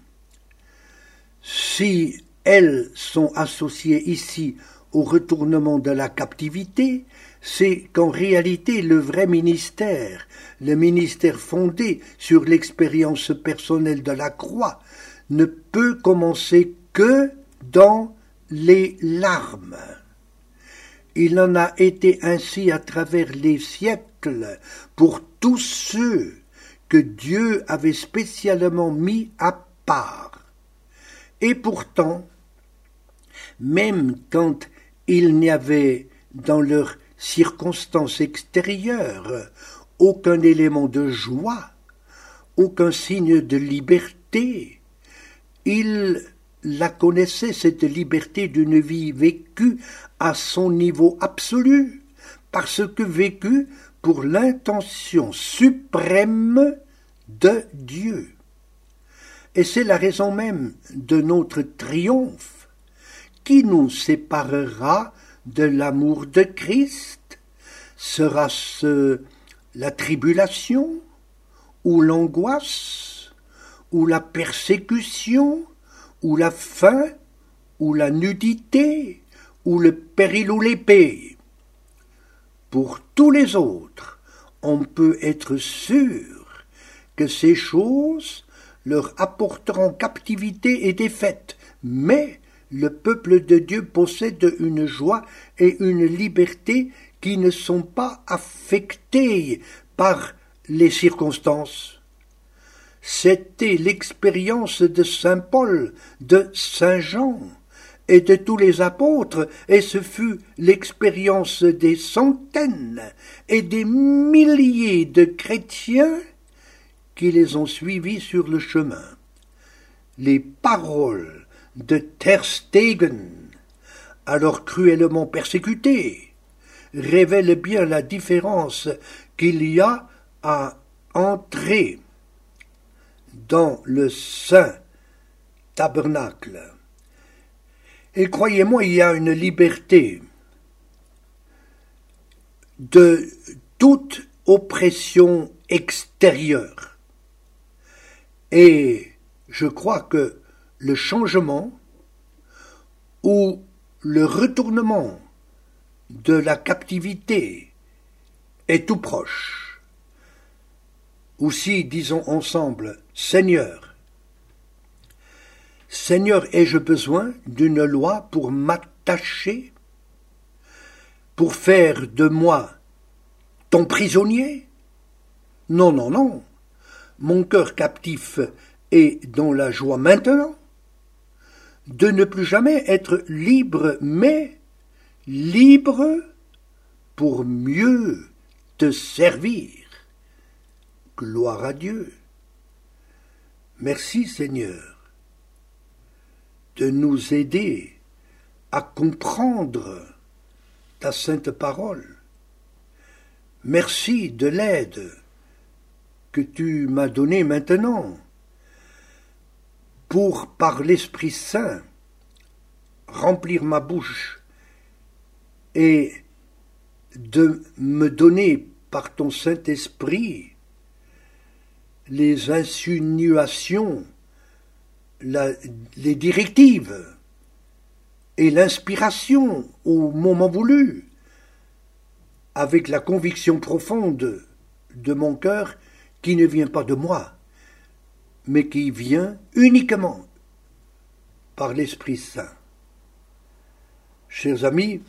Si elles sont associées ici au retournement de la captivité, c'est qu'en réalité le vrai ministère, le ministère fondé sur l'expérience personnelle de la croix, ne peut commencer que dans les larmes. Il en a été ainsi à travers les siècles pour tous ceux que Dieu avait spécialement mis à part. Et pourtant, même quand il n'y avait dans leurs circonstances extérieures aucun élément de joie, aucun signe de liberté, ils la connaissaient, cette liberté d'une vie vécue à son niveau absolu, parce que vécue pour l'intention suprême de Dieu. Et c'est la raison même de notre triomphe. Qui nous séparera de l'amour de Christ? Sera-ce la tribulation, ou l'angoisse, ou la persécution, ou la faim, ou la nudité, ou le péril ou l'épée? Pour tous les autres, on peut être sûr que ces choses leur apporteront captivité et défaite, mais le peuple de Dieu possède une joie et une liberté qui ne sont pas affectées par les circonstances. C'était l'expérience de saint Paul, de saint Jean et de tous les apôtres, et ce fut l'expérience des centaines et des milliers de chrétiens qui les ont suivis sur le chemin. Les paroles de Ter Stegen, alors cruellement persécuté, révèlent bien la différence qu'il y a à entrer dans le saint tabernacle. Et croyez-moi, il y a une liberté de toute oppression extérieure. Et je crois que le changement ou le retournement de la captivité est tout proche. Aussi, disons ensemble, Seigneur, Seigneur, ai-je besoin d'une loi pour m'attacher, pour faire de moi ton prisonnier? Non, non, non. Mon cœur captif est dans la joie maintenant de ne plus jamais être libre, mais libre pour mieux te servir. Gloire à Dieu. Merci Seigneur de nous aider à comprendre ta sainte parole. Merci de l'aide que tu m'as donnée maintenant pour, par l'Esprit Saint, remplir ma bouche et de me donner par ton Saint-Esprit les insinuations, les directives et l'inspiration au moment voulu, avec la conviction profonde de mon cœur qui ne vient pas de moi, mais qui vient uniquement par l'Esprit Saint. Chers amis,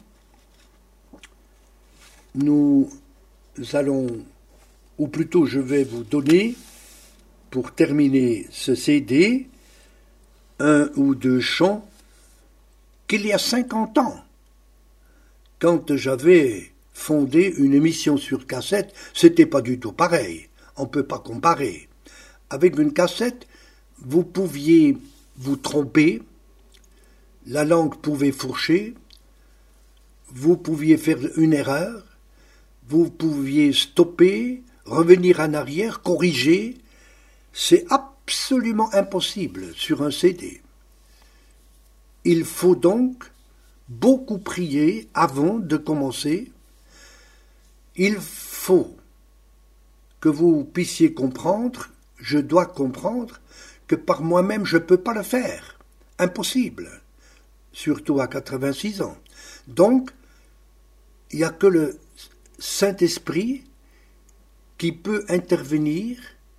nous allons, ou plutôt je vais vous donner, pour terminer ce CD, un ou deux chants qu'il y a 50 ans, quand j'avais fonder une émission sur cassette, c'était pas du tout pareil. On ne peut pas comparer. Avec une cassette, vous pouviez vous tromper, la langue pouvait fourcher, vous pouviez faire une erreur, vous pouviez stopper, revenir en arrière, corriger. C'est absolument impossible sur un CD. Il faut donc beaucoup prier avant de commencer. Il faut que vous puissiez comprendre, je dois comprendre, que par moi-même je ne peux pas le faire. Impossible. Surtout à 86 ans. Donc, il n'y a que le Saint-Esprit qui peut intervenir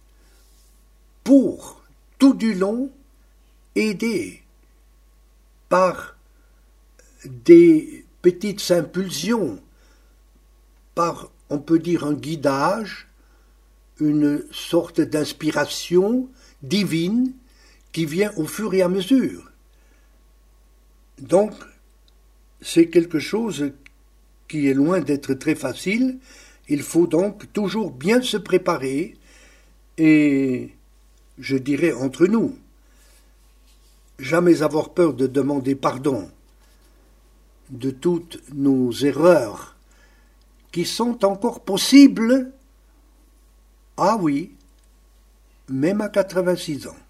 pour, tout du long, aider par des petites impulsions, par, on peut dire, un guidage, une sorte d'inspiration divine qui vient au fur et à mesure. Donc, c'est quelque chose qui est loin d'être très facile. Il faut donc toujours bien se préparer et, je dirais entre nous, jamais avoir peur de demander pardon de toutes nos erreurs qui sont encore possibles. Ah oui, même à 86 ans.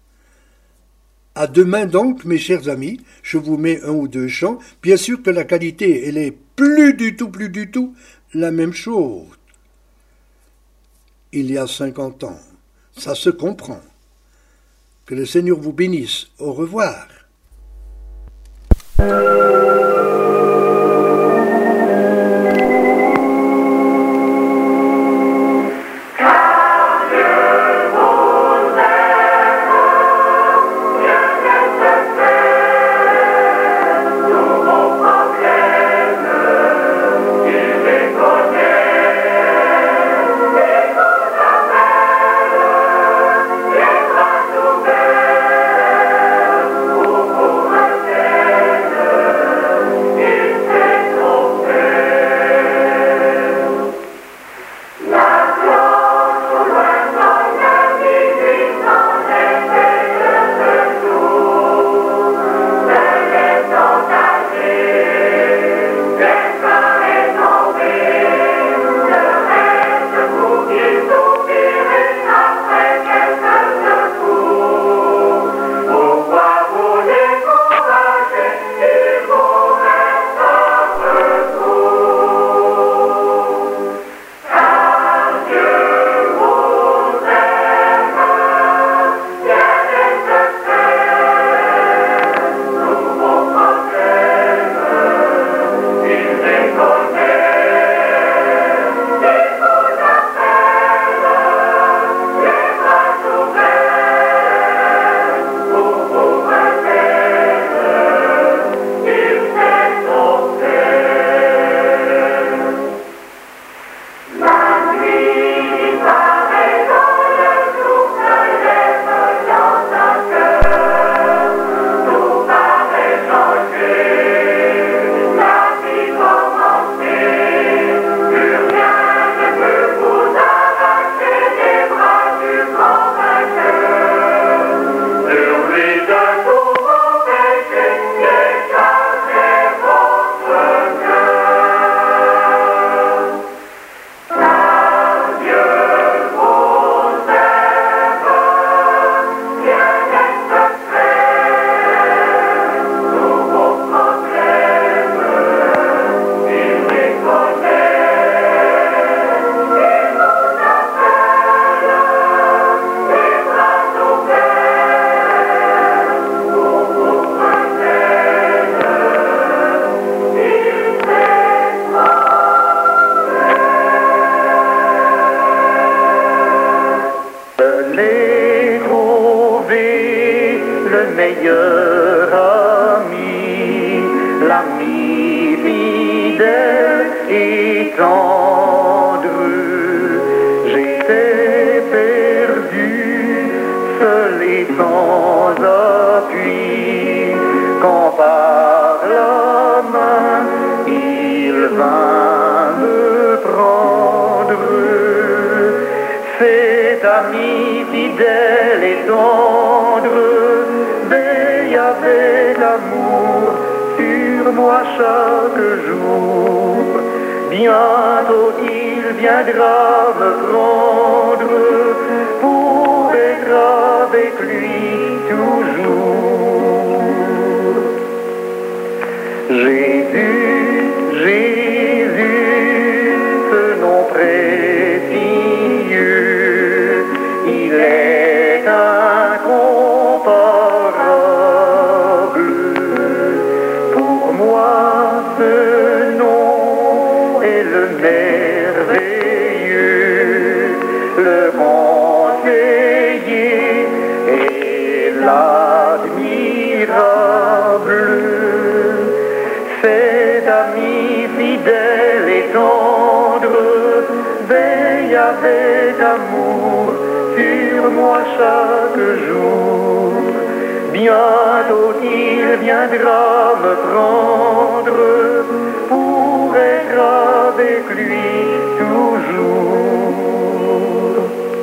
À demain donc, mes chers amis, je vous mets un ou deux chants. Bien sûr que la qualité, elle est plus du tout la même chose. Il y a 50 ans, ça se comprend. Que le Seigneur vous bénisse. Au revoir. Quand par la main il vint fidèle et tendre, veille avec amour sur moi chaque jour. Bientôt il viendra me prendre pour être avec lui toujours. Jésus, Jésus, ce nom précieux, il est incomparable. Pour moi, ce nom est le merveilleux, le conseiller et l'admirable. Cet ami fidèle et tendre veille avec amour sur moi chaque jour. Bientôt il viendra me prendre pour être avec lui toujours.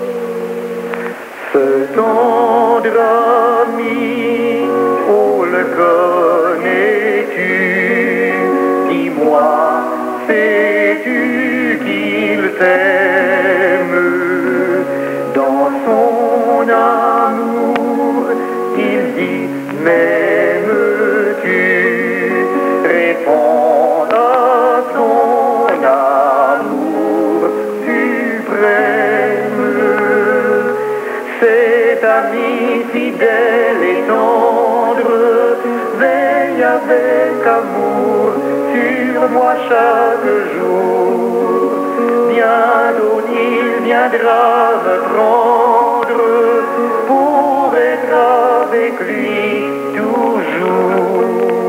Ce tendre ami, oh le connais-tu? Dis-moi, sais-tu qu'il t'aime? Dans son amour, il dit, m'aimes-tu? Réponds à son amour suprême. Cet ami fidèle et tendre veille avec amour sur moi chaque jour. Bientôt il viendra me prendre pour être avec lui toujours.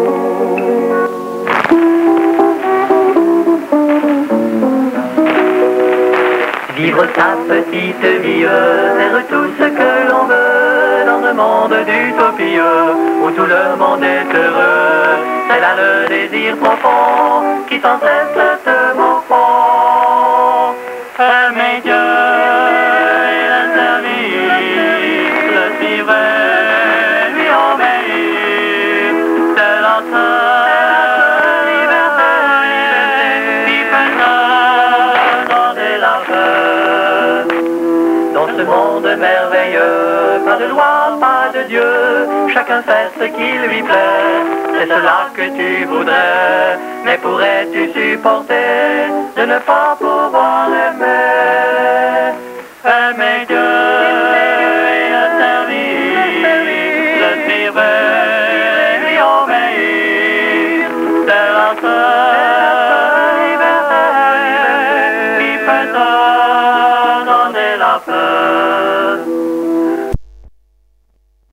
Vivre sa petite vie, faire tout ce que l'on veut dans un monde d'utopie où tout le monde est heureux. C'est là le désir profond qui sans cesse te morfond. Aimer Dieu et le servir, le suivre, lui obéir, c'est notre liberté qui peut nous donner la paix. Dans ce monde merveilleux, pas de loi, pas de Dieu, chacun fait ce qui lui plaît. C'est cela que tu voudrais, mais pourrais-tu supporter de ne pas pouvoir aimer? Aimer Dieu et le servir, le suivre et lui obéir, c'est la seule liberté qui peut te donner la paix.